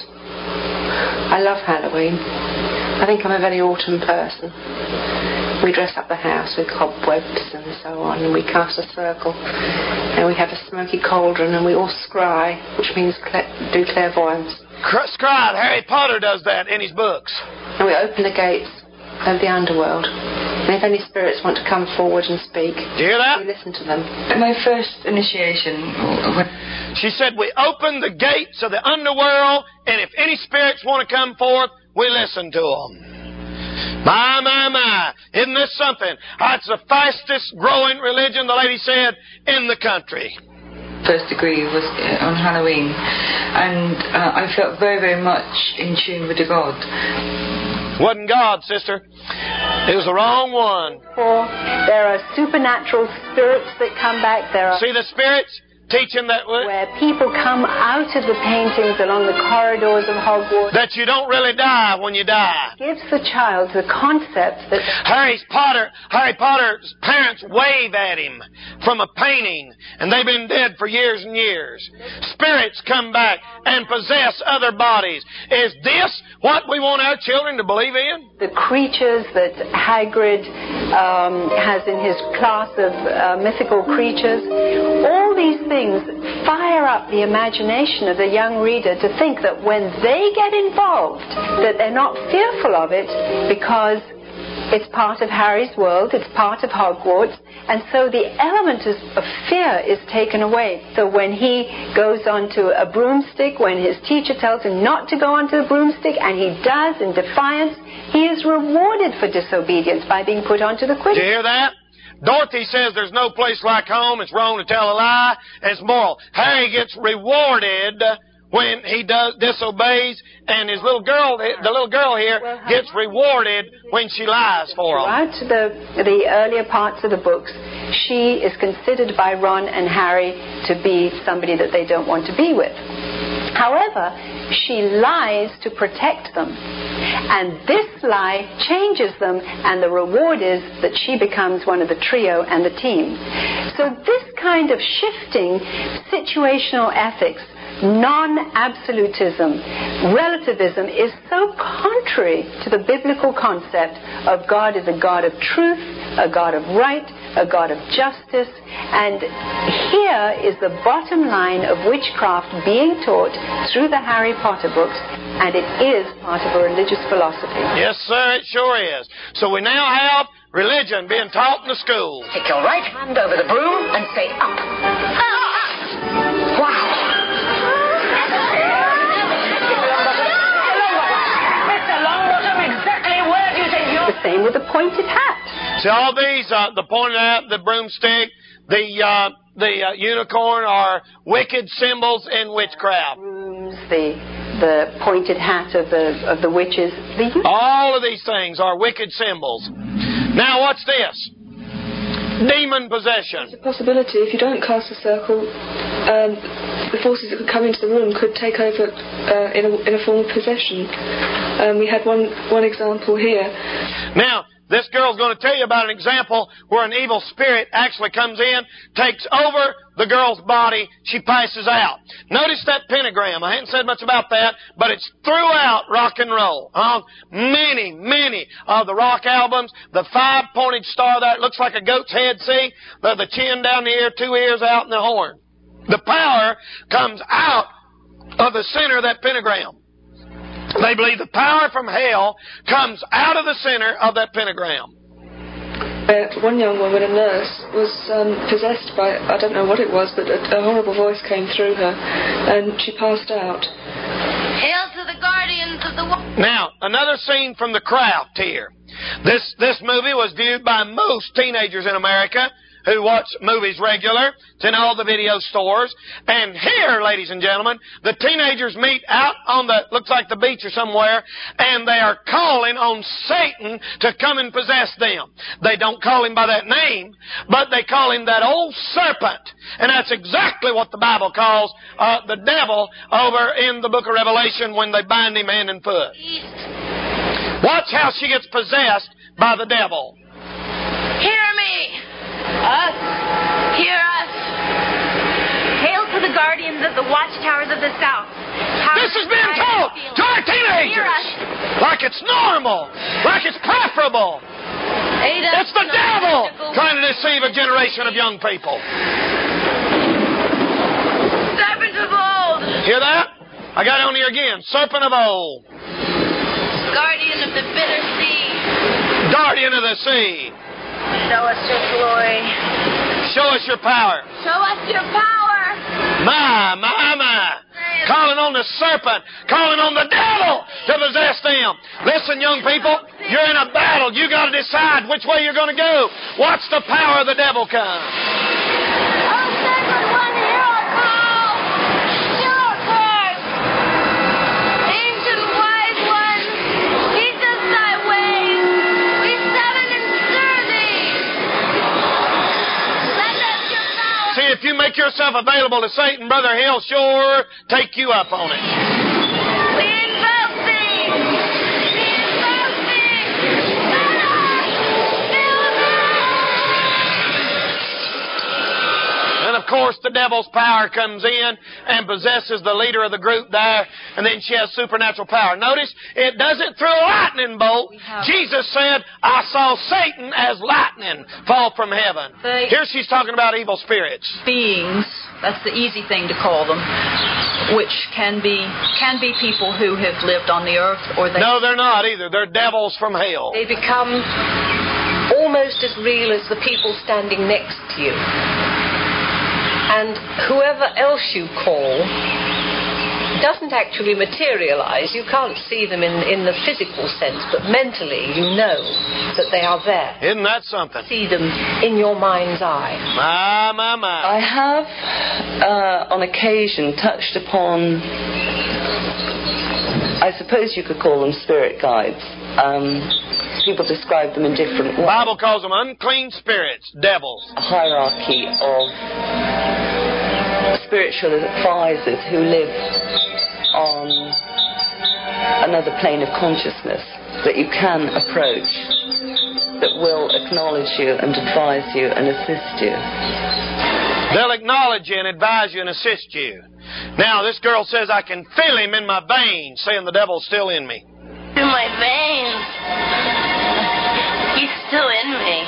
I love Halloween. I think I'm a very autumn person. We dress up the house with cobwebs and so on, and we cast a circle, and we have a smoky cauldron, and we all scry, which means do clairvoyance. Scribe, Harry Potter does that in his books. And we open the gates of the underworld, and if any spirits want to come forward and speak, do you hear that? We listen to them. My first initiation. She said we open the gates of the underworld, and if any spirits want to come forth, we listen to them. My. Isn't this something? It's the fastest growing religion, the lady said, in the country. first degree was on Halloween, and I felt very, very much in tune with the God. Wasn't God, sister. It was the wrong one. There are supernatural spirits that come back. There are... See the spirits? Teaching that where people come out of the paintings along the corridors of Hogwarts. That you don't really die when you die. Gives the child the concept that Harry Potter's parents wave at him from a painting, and they've been dead for years and years. Spirits come back and possess other bodies. Is this what we want our children to believe in? The creatures that Hagrid has in his class of mythical creatures, all these things fire up the imagination of the young reader to think that when they get involved, that they're not fearful of it because it's part of Harry's world, it's part of Hogwarts, and so the element of fear is taken away. So when he goes onto a broomstick, when his teacher tells him not to go onto the broomstick, and he does in defiance, he is rewarded for disobedience by being put onto the quidditch. Do you hear that? Dorothy says there's no place like home. It's wrong to tell a lie. It's moral. Harry gets rewarded when he disobeys, and his little girl, the little girl here, gets rewarded when she lies for him. Throughout the earlier parts of the books, she is considered by Ron and Harry to be somebody that they don't want to be with. However, she lies to protect them. And this lie changes them, and the reward is that she becomes one of the trio and the team. So this kind of shifting situational ethics, non-absolutism, relativism is so contrary to the biblical concept of God as a God of truth, a God of right, a God of justice. And here is the bottom line of witchcraft being taught through the Harry Potter books, and it is part of a religious philosophy. Yes, sir, it sure is. So we now have religion being taught in the schools. Take your right hand over the broom and say up. Wow. The same with the pointed hat. See, all these, the pointed hat, the broomstick, the unicorn are wicked symbols in witchcraft. The pointed hat of the witches. All of these things are wicked symbols. Now, what's this? Demon possession. It's a possibility. If you don't cast a circle, the forces that could come into the room could take over in a form of possession. We had one example here. Now, this girl's going to tell you about an example where an evil spirit actually comes in, takes over the girl's body, she passes out. Notice that pentagram. I haven't said much about that, but it's throughout rock and roll. Many of the rock albums, the 5-pointed star there, it looks like a goat's head, see? The chin down the ear, 2 ears out, and the horn. The power comes out of the center of that pentagram. They believe the power from hell comes out of the center of that pentagram. One young woman, a nurse, was possessed by, I don't know what it was, but a horrible voice came through her, and she passed out. Hail to the guardians of the... Now, another scene from The Craft here. This movie was viewed by most teenagers in America who watch movies regular. It's in all the video stores. And here, ladies and gentlemen, the teenagers meet out on looks like the beach or somewhere, and they are calling on Satan to come and possess them. They don't call him by that name, but they call him that old serpent. And that's exactly what the Bible calls the devil over in the book of Revelation when they bind him hand and foot. Watch how she gets possessed by the devil. Hear me! Us. Hear us. Hail to the guardians of the watchtowers of the south. This is being told to our teenagers like it's normal, like it's preferable. It's the devil trying to deceive a generation of young people. Serpent of old. Hear that? I got it on here again. Serpent of old. Guardian of the bitter sea. Guardian of the sea. Show us your glory. Show us your power. Show us your power. My. Calling on the serpent. Calling on the devil to possess them. Listen, young people, you're in a battle. You got to decide which way you're going to go. Watch the power of the devil come. Oh, Sacred One, hear our cry. make yourself available to Satan, Brother, he'll sure take you up on it. And of course, the devil's power comes in and possesses the leader of the group there, and then she has supernatural power. Notice, it does it through a lightning bolt. Jesus said, I saw Satan as lightning fall from heaven. Here she's talking about evil spirits. Beings, that's the easy thing to call them, which can be people who have lived on the earth, or they... No, they're not either. They're devils from hell. They become almost as real as the people standing next to you. And whoever else you call doesn't actually materialize. You can't see them in the physical sense, but mentally you know that they are there. Isn't that something? See them in your mind's eye. My. I have, on occasion, touched upon, I suppose you could call them spirit guides. People describe them in different ways. The Bible calls them unclean spirits, devils. A hierarchy of spiritual advisors who live on another plane of consciousness that you can approach, that will acknowledge you and advise you and assist you. They'll acknowledge you and advise you and assist you. Now, this girl says, I can feel him in my veins, saying the devil's still in me. Through my veins. He's still in me.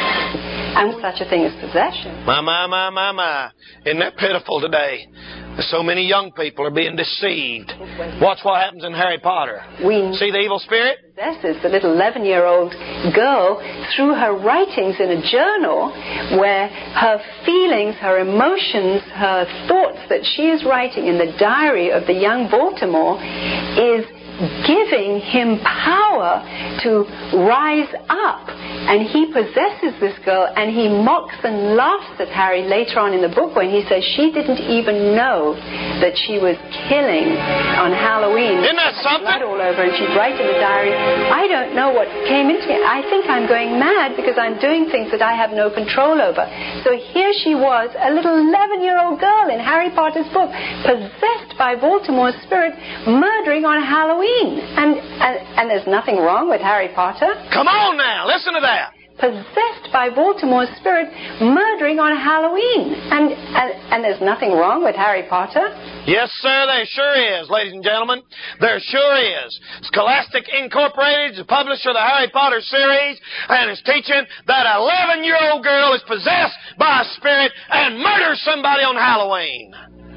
And such a thing as possession. My. Isn't that pitiful today? So many young people are being deceived. Watch what happens in Harry Potter. See the evil spirit? Possesses the little 11-year-old girl through her writings in a journal where her feelings, her emotions, her thoughts that she is writing in the diary of the young Baltimore is giving him power to rise up. And he possesses this girl, and he mocks and laughs at Harry later on in the book when he says she didn't even know that she was killing on Halloween. Isn't that something? Blood all over, and she'd write in the diary, I don't know what came into me. I think I'm going mad because I'm doing things that I have no control over. So here she was, a little 11-year-old girl in Harry Potter's book, possessed by Baltimore's spirit, murdering on Halloween. And there's nothing wrong with Harry Potter. Come on now, listen to that. Possessed by Baltimore's spirit, murdering on Halloween. And there's nothing wrong with Harry Potter. Yes, sir, there sure is, ladies and gentlemen. There sure is. Scholastic Incorporated is the publisher of the Harry Potter series and is teaching that an 11-year-old girl is possessed by a spirit and murders somebody on Halloween.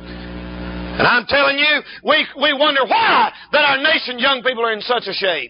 And I'm telling you, we wonder why that our nation's young people are in such a shape.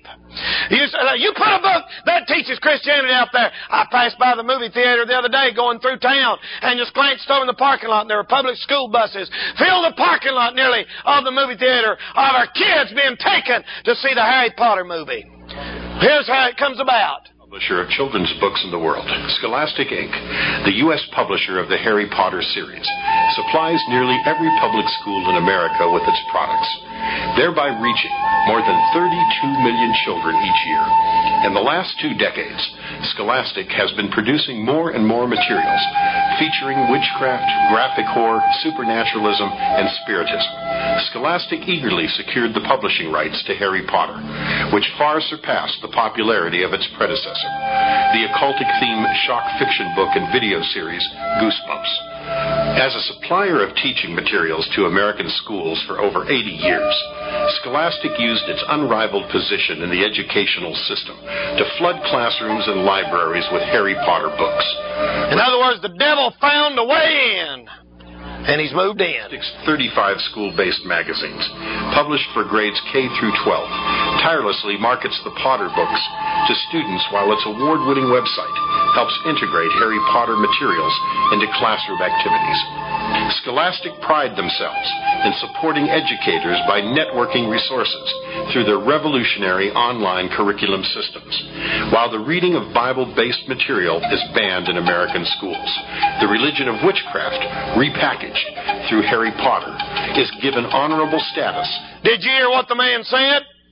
You put a book that teaches Christianity out there. I passed by the movie theater the other day going through town and just glanced over in the parking lot, and there were public school buses. Filled the parking lot nearly of the movie theater of our kids being taken to see the Harry Potter movie. Here's how it comes about. Publisher of children's books in the world, Scholastic Inc., the U.S. publisher of the Harry Potter series, supplies nearly every public school in America with its products, thereby reaching more than 32 million children each year. In the last 2 decades, Scholastic has been producing more and more materials featuring witchcraft, graphic horror, supernaturalism, and spiritism. Scholastic eagerly secured the publishing rights to Harry Potter, which far surpassed the popularity of its predecessor, the occultic theme shock fiction book and video series Goosebumps. As a supplier of teaching materials to American schools for over 80 years, Scholastic used its unrivaled position in the educational system to flood classrooms and libraries with Harry Potter books. In other words, the devil found a way in. And he's moved in. 35 school-based magazines, published for grades K through 12, tirelessly markets the Potter books to students while its award-winning website helps integrate Harry Potter materials into classroom activities. Scholastic pride themselves in supporting educators by networking resources through their revolutionary online curriculum systems. While the reading of Bible-based material is banned in American schools, the religion of witchcraft, repackaged through Harry Potter, is given honorable status. Did you hear what the man said?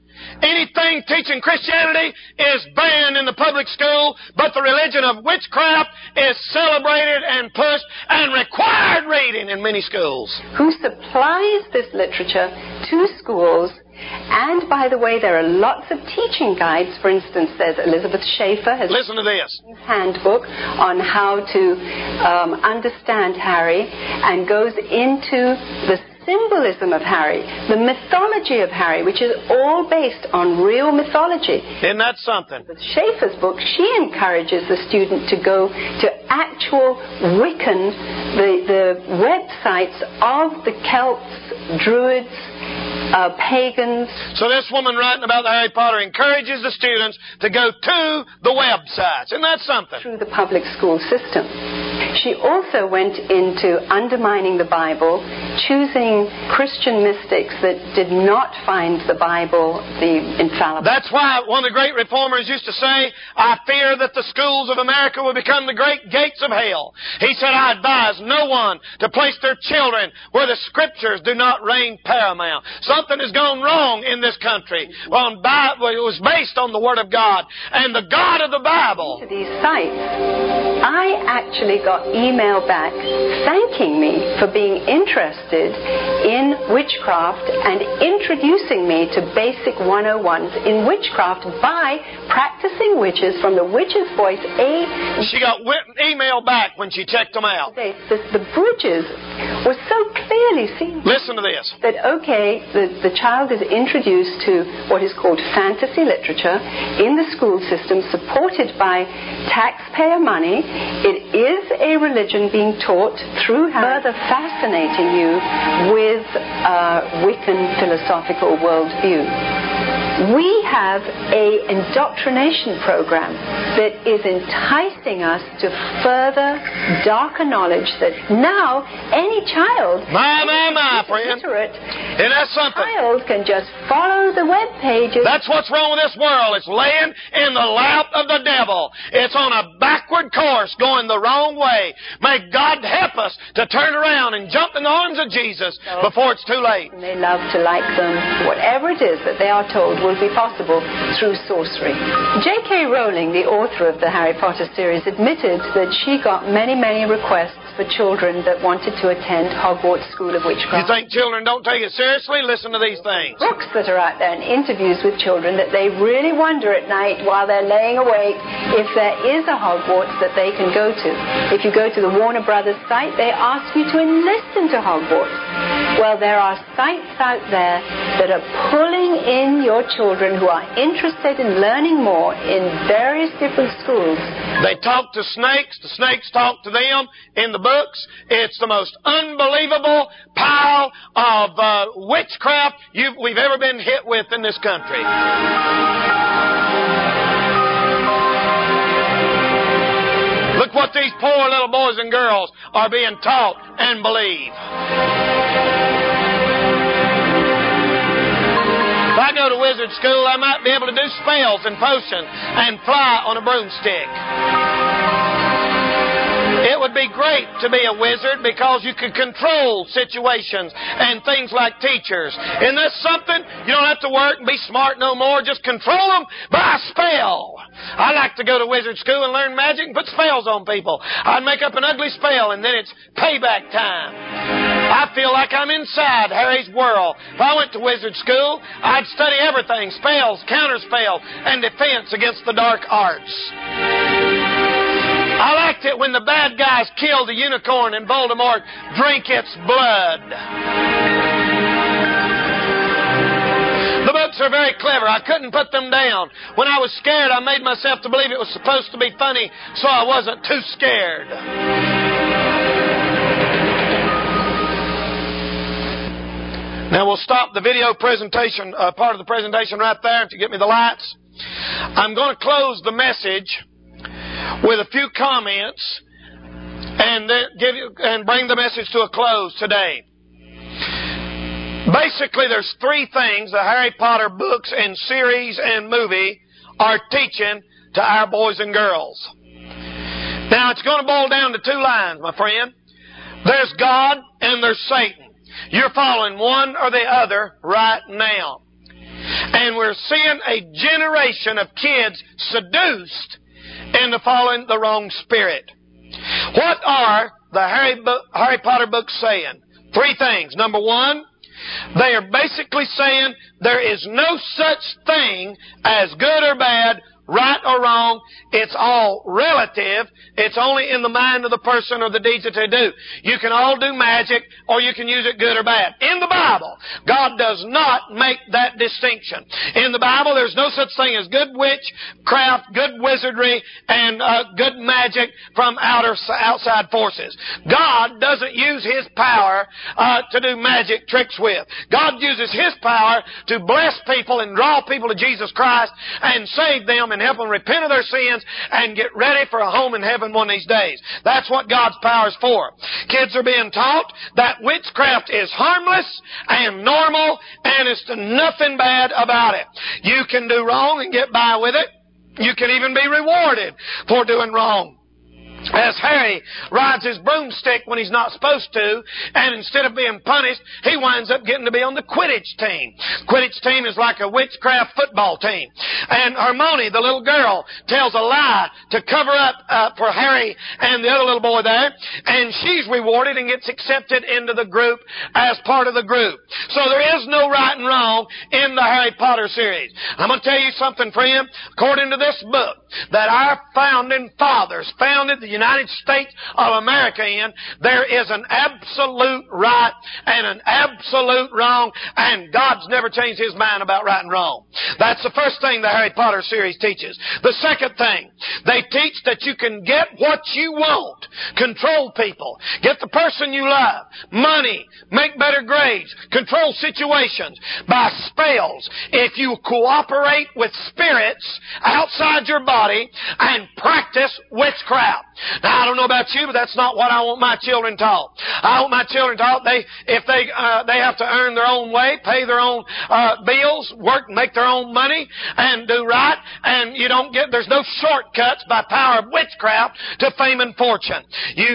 Anything teaching Christianity is banned in the public school, but the religion of witchcraft is celebrated and pushed and required reading in many schools. Who supplies this literature to schools? And, by the way, there are lots of teaching guides. For instance, there's Elizabeth Schaeffer has Listen to this. a handbook on how to understand Harry, and goes into the symbolism of Harry, the mythology of Harry, which is all based on real mythology. Isn't that something? With Schaeffer's book, she encourages the student to go to actual Wiccan, the websites of the Celts, Druids, pagans. So this woman writing about the Harry Potter encourages the students to go to the websites. Isn't that something? Through the public school system. She also went into undermining the Bible, choosing Christian mystics that did not find the Bible the infallible. That's why one of the great reformers used to say, I fear that the schools of America will become the great gates of hell. He said, I advise no one to place their children where the Scriptures do not reign paramount. Something has gone wrong in this country. Well, it was based on the Word of God and the God of the Bible. To these sites, I actually got email back thanking me for being interested in witchcraft and introducing me to basic 101s in witchcraft by practicing witches from the Witch's Voice. She got email back when she checked them out. The bridges were so clearly seen. Listen to this. That, okay, the child is introduced to what is called fantasy literature in the school system, supported by taxpayer money. It is a religion being taught through further fascinating you with Wiccan philosophical worldview. We have an indoctrination program that is enticing us to further darker knowledge that now any child, my friend, isn't that something? Child can just follow the web pages. That's what's wrong with this world. It's laying in the lap of the devil. It's on a backward course, going the wrong way. May God help us to turn around and jump in the arms of Jesus before it's too late. And they love to like them. Whatever it is that they are told will be possible through sorcery. J.K. Rowling, the author of the Harry Potter series, admitted that she got many, many requests for children that wanted to attend Hogwarts School of Witchcraft. You think children don't take it seriously? Listen to these things. Books that are out there and interviews with children that they really wonder at night while they're laying awake if there is a Hogwarts that they can go to. If you go to the Warner Brothers site, they ask you to enlist into Hogwarts. Well, there are sites out there that are pulling in your children who are interested in learning more in various different schools. They talk to snakes. The snakes talk to them in the books. It's the most unbelievable pile of witchcraft we've ever been hit with in this country. Look what these poor little boys and girls are being taught and believe. If I go to wizard school, I might be able to do spells and potions and fly on a broomstick. It would be great to be a wizard because you could control situations and things like teachers. Isn't that something? You don't have to work and be smart no more. Just control them by a spell. I like to go to wizard school and learn magic and put spells on people. I'd make up an ugly spell and then it's payback time. I feel like I'm inside Harry's world. If I went to wizard school, I'd study everything. Spells, counterspells, and defense against the dark arts. I liked it when the bad guys killed the unicorn and Voldemort drank its blood. The books are very clever. I couldn't put them down. When I was scared, I made myself to believe it was supposed to be funny, so I wasn't too scared. Now we'll stop the video presentation, part of the presentation right there to get me the lights. I'm going to close the message with a few comments and then bring the message to a close today. Basically, there's three things the Harry Potter books and series and movie are teaching to our boys and girls. Now, it's going to boil down to two lines, my friend. There's God and there's Satan. You're following one or the other right now. And we're seeing a generation of kids seduced into following the wrong spirit. What are the Harry Potter books saying? 3 things. Number 1, they are basically saying there is no such thing as good or bad, right or wrong. It's all relative. It's only in the mind of the person or the deeds that they do. You can all do magic, or you can use it good or bad. In the Bible, God does not make that distinction. In the Bible, there's no such thing as good witchcraft, good wizardry, and good magic from outside forces. God doesn't use His power to do magic tricks with. God uses His power to bless people and draw people to Jesus Christ and save them and help them repent of their sins and get ready for a home in heaven one of these days. That's what God's power is for. Kids are being taught that witchcraft is harmless and normal and it's nothing bad about it. You can do wrong and get by with it. You can even be rewarded for doing wrong. As Harry rides his broomstick when he's not supposed to, and instead of being punished, he winds up getting to be on the Quidditch team. Quidditch team is like a witchcraft football team. And Hermione, the little girl, tells a lie to cover up for Harry and the other little boy there, and she's rewarded and gets accepted into the group as part of the group. So there is no right and wrong in the Harry Potter series. I'm going to tell you something, friend. According to this book that our founding fathers founded the United States of America in, there is an absolute right and an absolute wrong, and God's never changed His mind about right and wrong. That's the first thing the Harry Potter series teaches. The second thing, they teach that you can get what you want, control people, get the person you love, money, make better grades, control situations by spells if you cooperate with spirits outside your body and practice witchcraft. Now, I don't know about you, but that's not what I want my children taught. I want my children taught if they have to earn their own way, pay their own bills, work, make their own money, and do right. And there's no shortcuts by power of witchcraft to fame and fortune.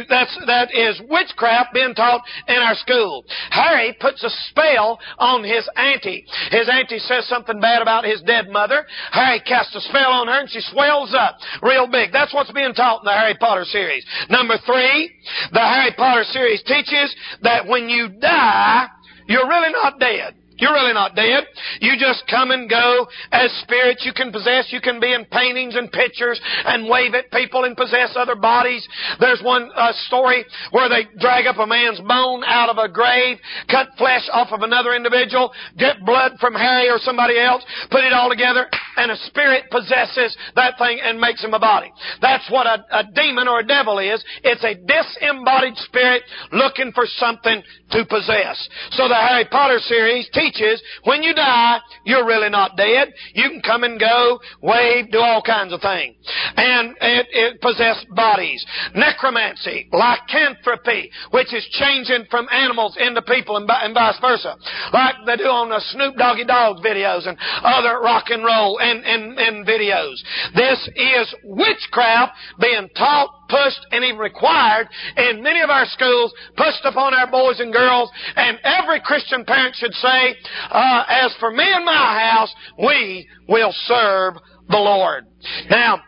That is witchcraft being taught in our school. Harry puts a spell on his auntie. His auntie says something bad about his dead mother. Harry casts a spell on her and she swells up real big. That's what's being taught in the Harry Potter series. Number 3, the Harry Potter series teaches that when you die, you're really not dead. You're really not dead. You just come and go as spirits you can possess. You can be in paintings and pictures and wave at people and possess other bodies. There's one story where they drag up a man's bone out of a grave, cut flesh off of another individual, get blood from Harry or somebody else, put it all together, and a spirit possesses that thing and makes him a body. That's what a demon or a devil is. It's a disembodied spirit looking for something to possess. So the Harry Potter series teaches when you die, you're really not dead. You can come and go, wave, do all kinds of things. And it possess bodies. Necromancy, lycanthropy, which is changing from animals into people and vice versa. Like they do on the Snoop Doggy Dogg videos and other rock and roll and videos. This is witchcraft being taught, pushed, and even required in many of our schools, pushed upon our boys and girls, and every Christian parent should say, as for me and my house, we will serve the Lord. Now,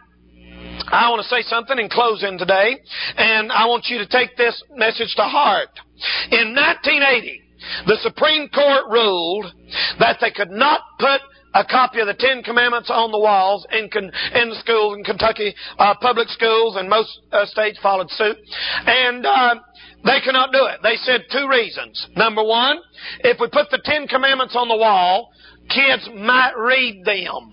I want to say something in closing today, and I want you to take this message to heart. In 1980, the Supreme Court ruled that they could not put a copy of the 10 Commandments on the walls in the schools in Kentucky, public schools, and most states followed suit. And they cannot do it. They said 2 reasons. Number 1, if we put the 10 Commandments on the wall, kids might read them.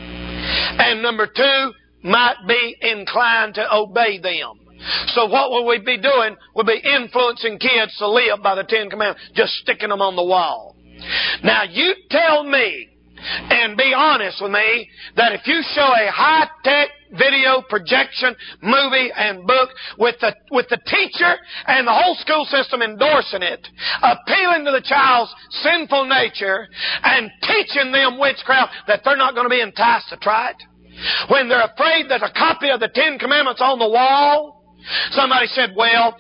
And number 2, might be inclined to obey them. So what will we be doing? We'll be influencing kids to live by the 10 Commandments, just sticking them on the wall. Now you tell me, and be honest with me, that if you show a high-tech video projection, movie, and book with the teacher and the whole school system endorsing it, appealing to the child's sinful nature and teaching them witchcraft, that they're not going to be enticed to try it? When they're afraid there's a copy of the 10 Commandments on the wall, Somebody said, well,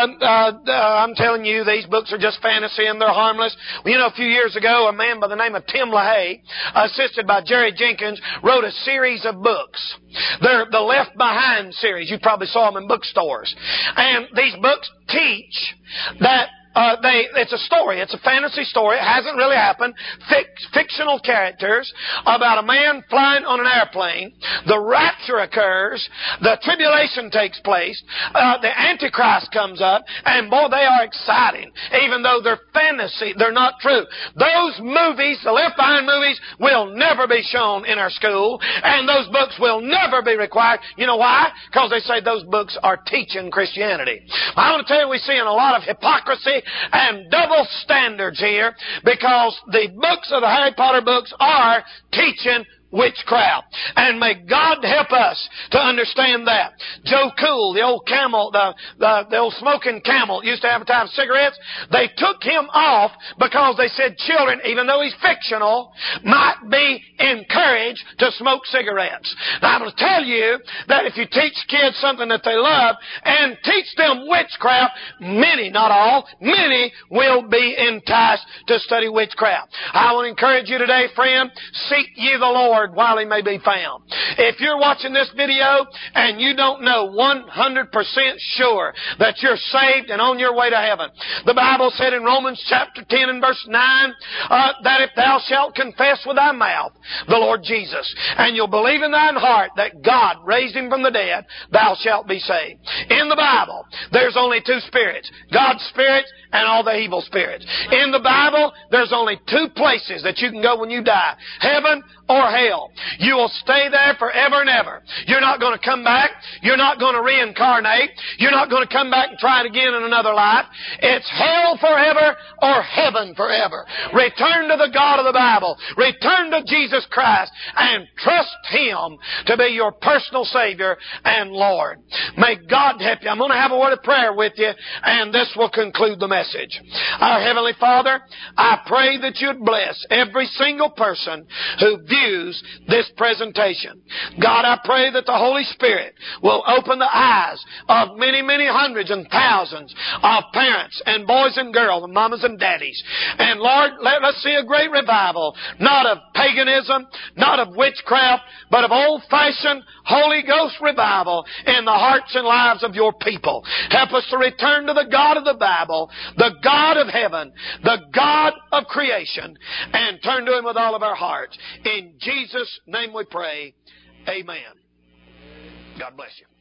I'm telling you, these books are just fantasy and they're harmless. Well, you know, a few years ago, a man by the name of Tim LaHaye, assisted by Jerry Jenkins, wrote a series of books. They're the Left Behind series. You probably saw them in bookstores. And these books teach that it's a story. It's a fantasy story. It hasn't really happened. Fictional characters about a man flying on an airplane. The rapture occurs. The tribulation takes place. The Antichrist comes up. And boy, they are exciting. Even though they're fantasy, they're not true. Those movies, the Left Behind movies, will never be shown in our school. And those books will never be required. You know why? Because they say those books are teaching Christianity. I want to tell you, we see a lot of hypocrisy and double standards here, because the books of the Harry Potter books are teaching witchcraft. And may God help us to understand that. Joe Cool, the old camel, the old smoking camel, used to advertise cigarettes. They took him off because they said children, even though he's fictional, might be encouraged to smoke cigarettes. Now, I'm going to tell you that if you teach kids something that they love and teach them witchcraft, many, not all, many will be enticed to study witchcraft. I want to encourage you today, friend, seek ye the Lord while He may be found. If you're watching this video and you don't know 100% sure that you're saved and on your way to heaven, the Bible said in Romans chapter 10 and verse 9 that if thou shalt confess with thy mouth the Lord Jesus, and you'll believe in thine heart that God raised Him from the dead, thou shalt be saved. In the Bible, there's only two spirits, God's Spirit and all the evil spirits. In the Bible, there's only two places that you can go when you die, heaven or hell. You will stay there forever and ever. You're not going to come back. You're not going to reincarnate. You're not going to come back and try it again in another life. It's hell forever or heaven forever. Return to the God of the Bible. Return to Jesus Christ and trust Him to be your personal Savior and Lord. May God help you. I'm going to have a word of prayer with you, and this will conclude the message. Our Heavenly Father, I pray that You'd bless every single person who views this presentation. God, I pray that the Holy Spirit will open the eyes of many, many hundreds and thousands of parents and boys and girls and mamas and daddies. And Lord, let us see a great revival, not of paganism, not of witchcraft, but of old-fashioned Holy Ghost revival in the hearts and lives of Your people. Help us to return to the God of the Bible, the God of heaven, the God of creation, and turn to Him with all of our hearts. In Jesus' name we pray. Amen. God bless you.